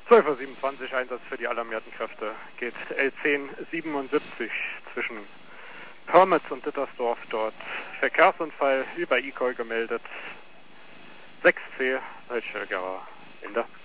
12:27 Uhr, Einsatz für die alarmierten Kräfte. Geht L1077 zwischen Pirmitz und Dittersdorf, dort Verkehrsunfall über eCall gemeldet. 6C, Feldstelle Gera. Ende.